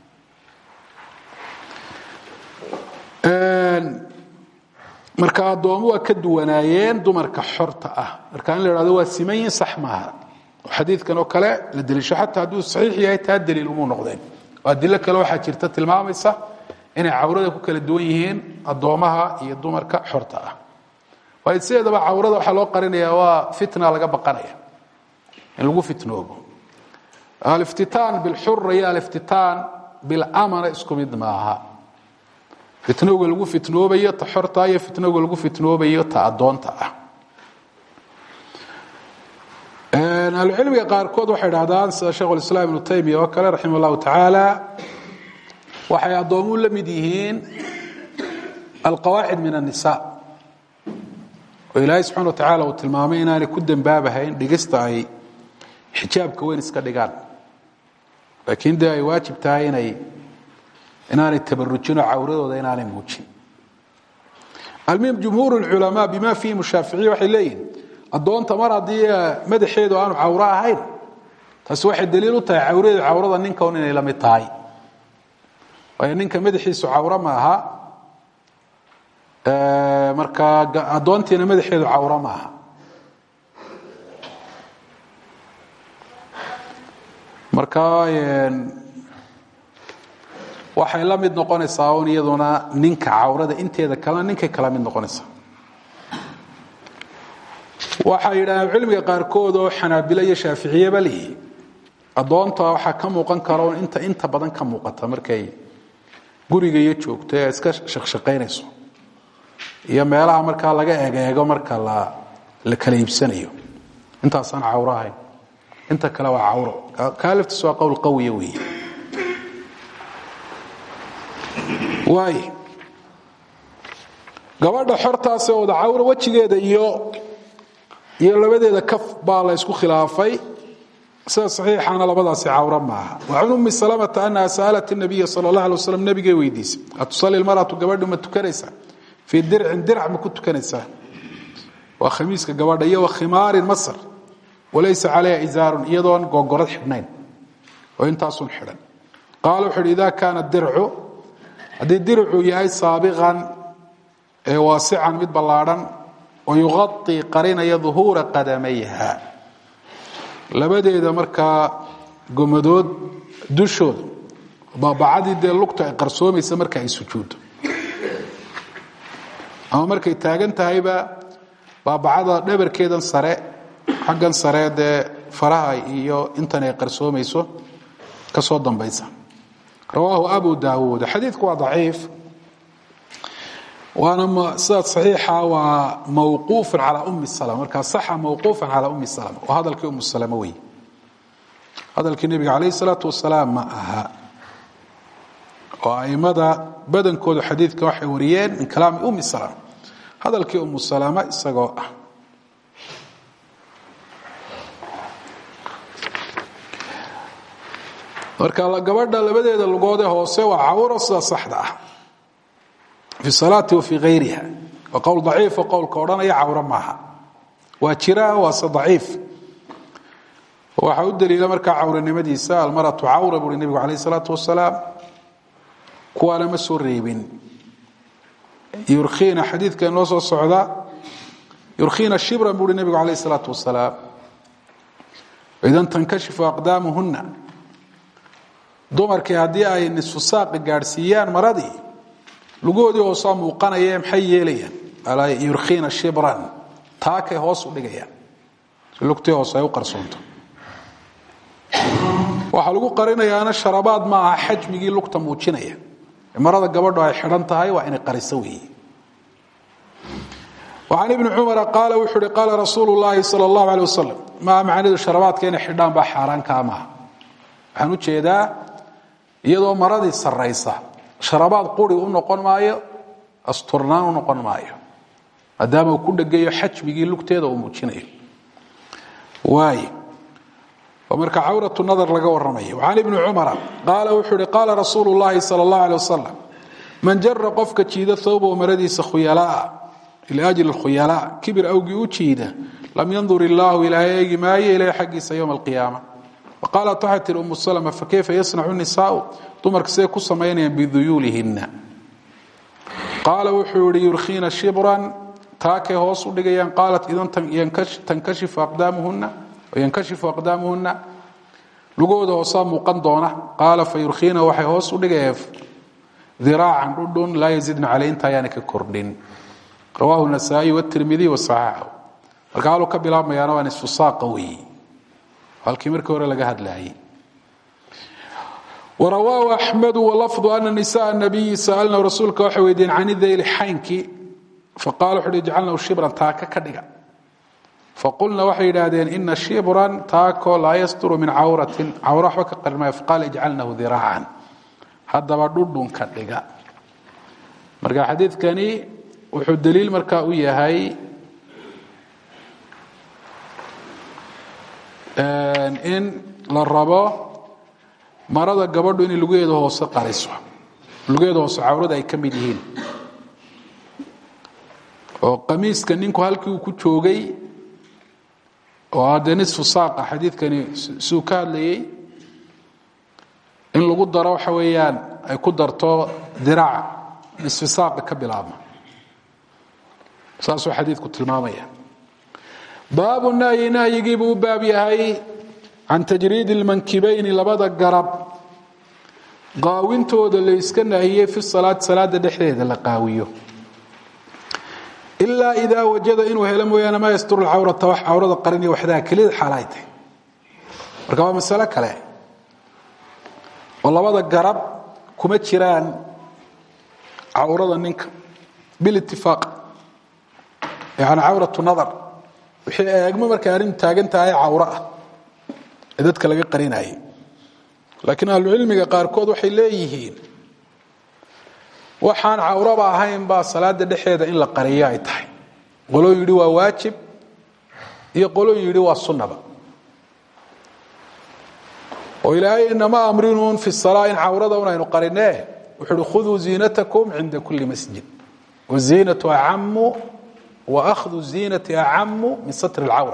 مركا الضوام وكدونايين دو مركا حرطة مركا اللي رادوا السمين صح معها وحديث كانوا كلا للدليل حتى هذا صحيح يا تهدل الأمور نقدين وأدلة كلا واحد شرطة المعمسة إن عورده كلا دويهين الضوامها يدومر كحرطة ويتصير ده عورده وحلو قرن يا فتنة لقى بقرية اللي فتنوه الافتتان بالحر يا الافتتان بالأمر اسكم يدماها فتنوه اللي فتنوه بيت حرطة يا فتنوه اللي فتنوه بيت عدونته العلم قاركود waxay dhaadaan sida Sheekh Islaam Ibn Taymiyyah oo kale rahimahullah ta'ala waxay adoomu la mid yihiin alqawaa'id min an-nisaa oo Ilaahay subhanahu wa ta'ala uu tilmaamay inaanay ku dambaabaheen dhigista ay xijaabka weyn iska dhigaan laakiin day ay waajib tahay inay inaanay tabarrujino cawradooda inaanay muujin almim jumhur ulama bima fi mushafi'i waxay leeyihiin adoonta mar hadii madaxeedu aanu cawra ahayn taas waxay daliil u tahay cawrada cawrada ninka oo inay la mid tahay way ninka madaxiisu cawra ma aha ee marka adoontiina madaxeedu cawra ma aha marka waxay la mid noqonaysaa oo iyaduna ninka cawrada inteeda kala ninka kala mid noqonaysaa waxa yiraahdeen cilmiga qaarkood oo Xanaabila iyo Shaafiiciye bali adoonta waxa ka muuqan karo inta inta badan ka muuqata markay guriga iyo joogto ee iska shaqshaqeynayso iyo meelaha marka laga eegeego marka la la kala iibsanayo intaasan cawro ahayn inta kale waa cawro kaalifta soo qowl qawiye weey way gabadha xortaas oo cawro wajigeeda iyo iyo labadeeda kaf baa la isku khilaafay sida saxiixana labadaasi cawro maaha wa ummi salamata anna saalat an-nabiy sallallahu alayhi wasallam nabiga weydiis atusali al-mar'atu gabadhu ma tukanaysa fi dir'in dir'a ma ku tukanaysa wa khamiiska gabadha iyo khimaar masr walaysa alayha izarun iyadoo gogorad xidhnayn oo intaasun xidhan qaal wuxuu idha kana dir'u hadii dir'u yahay saabiqan ee waasi'an mid ballaaran oo yughatti qarinaya dhuhura qadamayha labadeeda marka gomadood dushooda baabacadii de lugta ay qarsoomaysa marka ay sujuudo ama markay taagan tahayba baabacada dhabarkeedan sare xaggan sare de faraha iyo intan ay qarsoomayso ka soo dambaysa rawahu abu daawud hadithku waa dhaif وانا صاد صحيحه وموقوف على ام السلام marka صح موقوف على ام السلام وهذا الكي ام السلام وي هذا الكي النبي عليه الصلاه والسلام ما اها وأئمة بدن كود حديث كوحي وريان من كلام ام السلام هذا الكي ام السلامه اسغو marka la gabadha labadeeda lugoode hoose waa cawro saxda ah في الصلاة وفي غيرها وقول ضعيف وقول كوران يا عورة معها وجراء وضعيف وحاول دليل مركع عورة النبي سال المرأة عورة بقول النبي عليه الصلاة والسلام كوانا مسوريبين يرخينا حديث كان نص الصعداء يرخينا الشبر بقول النبي عليه الصلاة والسلام إذا تنكشف أقدامهن دمر كهدية أي نصف ساق جارسيان مرضي lugoodi oo soo muuqanaya maxay yeelayaan ala yurkhina shibran taake hoos u dhigayaan lugtii hoos ay u qarsoonto waxa lagu qarinayaana sharabaad ma aha xajmigii lugta muujinaya marada gabadhu ay xiran tahay waa in qariso weey وعن ابن عمر قال وحري قال رسول الله صلى الله عليه وسلم ما معنى الشربات كان xidhaan ba xaraan kaama waxaan u jeedaa iyadoo maradii sareysa sharabaad qori u noqon maayo asturnaan u noqon maayo maadaama ku dhageeyo xajmigii lugteeda uu muujinayo waay ومرك عورة النظر لغا ورميه وعن ابن عمر قال وحري قال رسول الله صلى الله عليه وسلم من جر قفك جيده ثوبه ومرديس خيلاء الى اجل الخيلاء كبر اوغي وجيده لم ينظر الله الى ما الى حق يوم القيامه وقال طاعت ام سلمة فكيف يصنع النساء تمرك سي كسمينين بذيولهن قال وحوري يرخين شبرا تاكي هوس دغيان قالت اذا ينكشف تنكشف اقدامهن وينكشف اقدامهن لغوده هوسا موقن دونا قال فيرخين وحي هوس دغيف ذراعا ردون لا يزيدن عليه انت يعني ككردين رواه النسائي والترمذي وصححه قالوا كبلا ما يانا نصف ساق قوي halkii markii hore laga hadlaayay ورواه احمد ولفظ ان نساء النبي سالنا رسولك waxay weydeen عن ذيل حينكي فقالوا حد جعلنا شبرا تاكا كدغا فقلنا waxay yiraahdeen ان شبرا تاكو لا يستر من عوره عوره وك قرما فقال اجعلنه ذراعا hadaba dhudhun ka dhiga marka xadiidkani wuxuu daliil marka u yahay in la rabo marada gabadhu in lugeedo hoos qariso lugeedo hoos cawrada ay kamid yihiin oo qamiiska ninku halkii uu ku joogay oo adenis fusaaqa xadiidkani soo ka hadlayay in lagu daro waxa weeyaan ay ku darto diraac isfisaaq ka bilaabma saasoo xadiidku tilmaamaya باب النهي نهي يجيب باب يهي عن تجريد المنكبين لبدا قرب qaawintooda la iska nahiyay fi salaad salaada dhexdeeda la qaawiyo illa idha wajada inuu helo mooyana ma yasturu al-awrata wax awrada qarin iyo waxda kaliya xalaaytay marka waa mas'ala kale oo labada garab kuma jiraan awrada ninka bil ittifaq yaani awratu nadar wixii eegmo marka arin taagan tahay awra ah dadka laga qarinay laakiin ahlu cilmiga qaar kood waxay leeyihiin waxaan awraba ahayn ba salaada dhexeeda in la qariyo ay tahay qolo yiri waa waajib iyo qolo yiri waa sunnaba oo ilaahay inama amrinun fi salaa in awrada inaynu qarinee wuxuu khudhu zinatakum inda kulli masjid wa zinatu a'ammu wa akhdhu zinati a'ammu min satr al-awra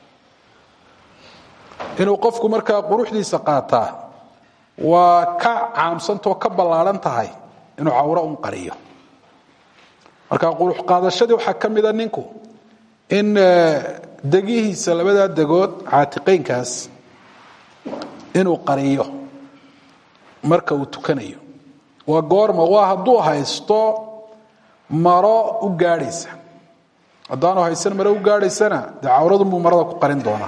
inuu qofku marka quruxdiisa qaataa waa ka caamsanto ka balaaran tahay inuu awra um qariyo marka qurux qaadashadii waxa kamida ninku in dagihiisa labada dagood caatiqeynkaas inuu qariyo marka uu tukanayo waa goorma waa haduu haysto maro u gaadhaysa hadaan haysan maro u gaadhaysana dacawradu mu marada ku qarin doona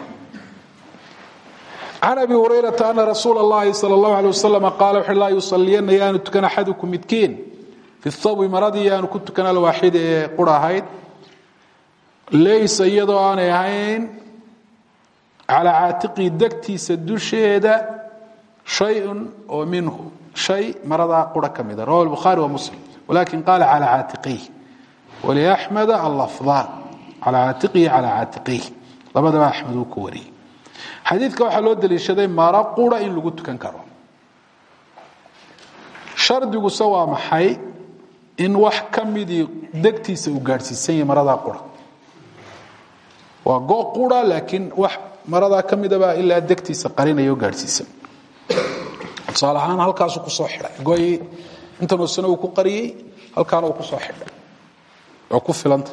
عن أبي هريرة أن رسول الله صلى الله عليه وسلم قال لا يصلين يان تكن أحدكم متكين في الثوب مرضي يان كنت كان الواحد قراهيد ليس يضعان يهين على عاتقي دكتي سدوشيدا شيء ومنه شيء مرضى قرى كمذا رواه البخاري ومسلم ولكن قال على عاتقيه وليحمد اللفظان على عاتقيه على عاتقيه لبدا أحمد وكوري حديثك waxa loo daliishaday mara qura in lagu tukan karo shardigu sawa maxay in wax kamidi degtiisa u gaarsiisan marada qura waa go qura laakiin wax marada kamida ba ila degtiisa qarinayo gaarsiisan salahan halkaas ku soo xiray goy inta noo sano ku qariyay halkaan uu ku soo xiray oo ku filanta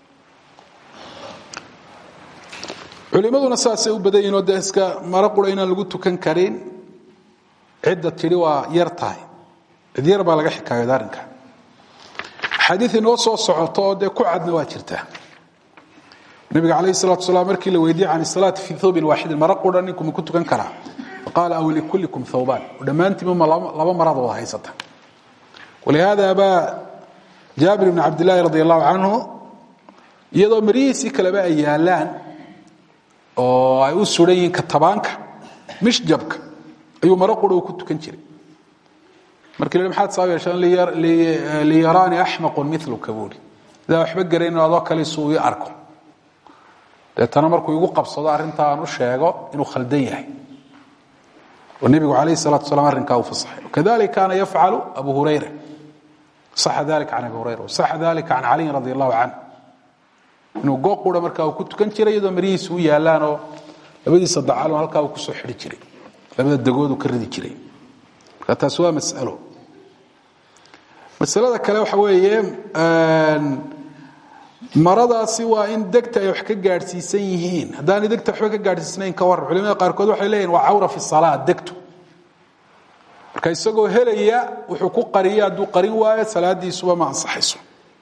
culimaduna saasay u badayeen oo deeska mara qura inaan lagu tukan karin cidda tiri waa yar tahay idiyar baa laga xikaayo arinka xadiis inoo soo socoto oo de ku cadna waa jirtaa nabiga kaleey salaatu salaam markii la weydiiyay aan salaat fi thawbin waahid mara qura ninkum ku tukan kara qala aw li kullikum thawban dhamaantii ma laba marad oo haysata ولهذا ابا جابر بن عبد الله رضي الله عنه iyadoo mariisi kala ba ayaalaan oo ay u suurayn ka tabaanka mishjabka ayuu mara qoro ku tukan jiray markii la maxaad saabiyaan li yarani ahmaq mithluka buri ida waxba gareeno adoo kale suu arko deetana markuu igu qabsado arinta aan u sheego inuu khaldan yahay oo nabigu kaleey salaatu salaam arinka uu fasaxay kadalika kana yaf'alu abu hurayra صح ذلك عن ابي هريره وصح ذلك عن علي رضي الله عنه inuu gooqura marka uu ku tukan jiray iyadoo mariis uu yaalaan oo labadiisa dacaal halka uu ku soo xiri jiray labada dagood uu ka ridi jiray marka taas waa mas'alo mas'alada kale waxa weeye maradaasi waa in degta ay wax ka gaarsiisan yihiin hadaan degta wax ka gaarsiisnayn ka war culimada qaar kood waxay leeyeen waa awra fi salaad degtu marka isagoo helaya wuxuu ku qariyaa duu qarin waayo salaadiisu ma ansaxayso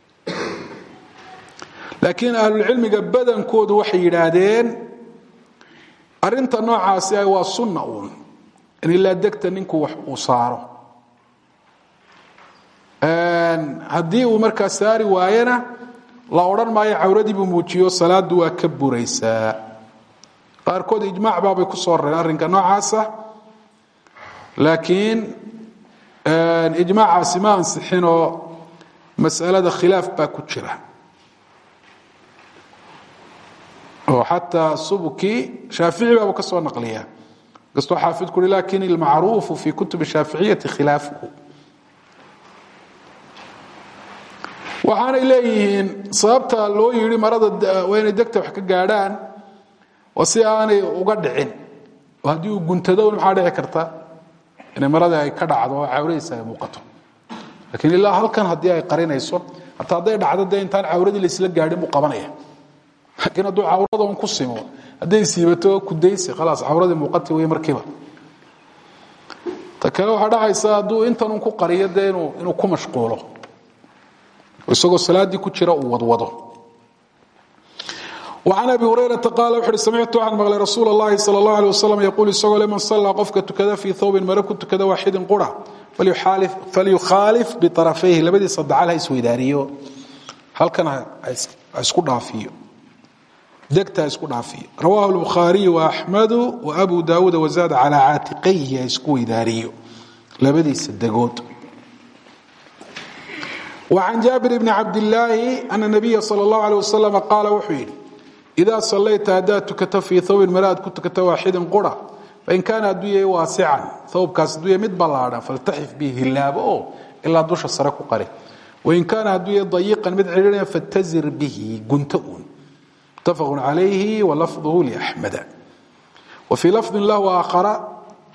laakiin ahlul cilmiga badankoodu waxay yiraahdeen arinta noocaasi ay waa sunna uun in ila degta ninku wax uu saaro een hadii uu marka saari waayana la oran maayo awradii buu muujiyo salaadu waa ka buraysaa qaarkood ijmaac baa bay ku soo rareen arinka noocaasa laakiin een ijmaacaasi ma ansixino mas'alada khilaaf baa ku jira وحتى سبكي شافعي بابو كسو نقليه قصته حافظ كل لكن المعروف في كتب الشافعية خلافه وحانا إليهن صابتها لو يري مرض وين دكتة وحكا قادان وسياني وقدعين وهديو قنتدون محادة كرتا إن مرض كدعد وعوريسا موقته لكن الله هل كان هديها قرين يسو حتى هدي عدد انتان عوردي اللي سلق قاعدين مقابنية لكن هدو عورده ونقسمه هدي سيبته كديسي خلاص عورده موقته وهي مركبة takana waxa dhacaysa haduu intan uu ku qariyo deenu inuu ku mashquulo isagoo salaadii ku jira uu wadwado. وعن أبي هريرة قال وحر سمعت عن مغلى رسول الله صلى الله عليه وسلم يقول سوى لمن صلى قفك تكذا في ثوب مرك تكذا واحد قرى فليحالف فليخالف بطرفيه لبدي صد على سويداريو هل كان اسكو دافيو دكتا اسكو دافيو رواه البخاري وأحمد وأبو داود وزاد على عاتقيه اسكو داريو لبدي صدقود. وعن جابر بن عبد الله أن النبي صلى الله عليه وسلم قال وحيد إذا صليت أداتك في ثوب مراد كنت كت واحد قرى فإن كان أدوية واسعا ثوب كاس أدوية متبلعا فالتحف به اللاب إلا دوش السرق قري وإن كان أدوية ضيقا مدعرين فاتزر به قنتؤون متفق عليه ولفظه لأحمد. وفي لفظ له آخر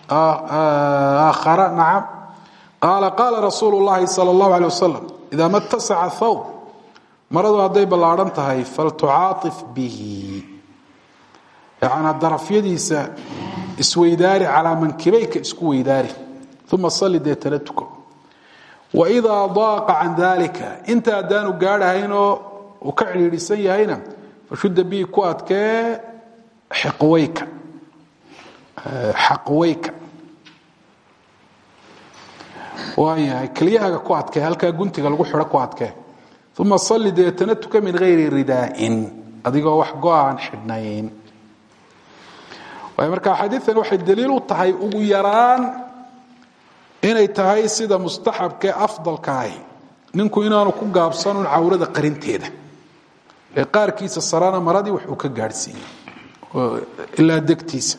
آخر نعم قال قال رسول الله صلى الله عليه وسلم إذا ما اتسع الثوب مرض هذي بلارنتهي فلتعاطف به يعني الضرف يديس اسويداري على منكبيك اسكويداري ثم صلي ديتلتكم. وإذا ضاق عن ذلك انت دانو قارهينو وكعلي لسيهينا فشد به كواتك حقويك حقويك وهي كليها كواتك هلكا قنتك لغو خره كواتك ثم صلي ديتنتك من غير رداء adigoo wax go'an xidhnayn. way marka xadiisan waxa daliil u tahay ugu yaraan inay tahay sida mustahabka afdalka ah ninku inaanu ku gaabsano cawrada qarinteeda ee qaarkiisa sarana maradii wax uu ka gaarsiiyay ila degtiisa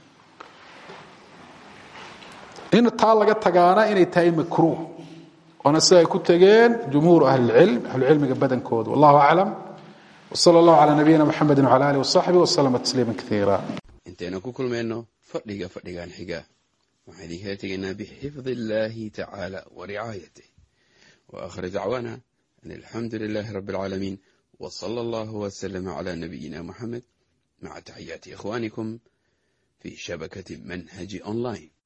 in taa laga tagaana inay tahay makruuh wana say ku tageen jumhuur ahli ilm ahli ilmiga badankooda wallahu a'lam وصلى الله على نبينا محمد وعلى اله وصحبه وسلم تسليما كثيرا. انتنا كل منه فدغا فدغان حيغا وحدي هاتينا بحفظ الله تعالى ورعايته واخر دعوانا ان الحمد لله رب العالمين وصلى الله وسلم على نبينا محمد مع تحيات اخوانكم في شبكة منهج اونلاين.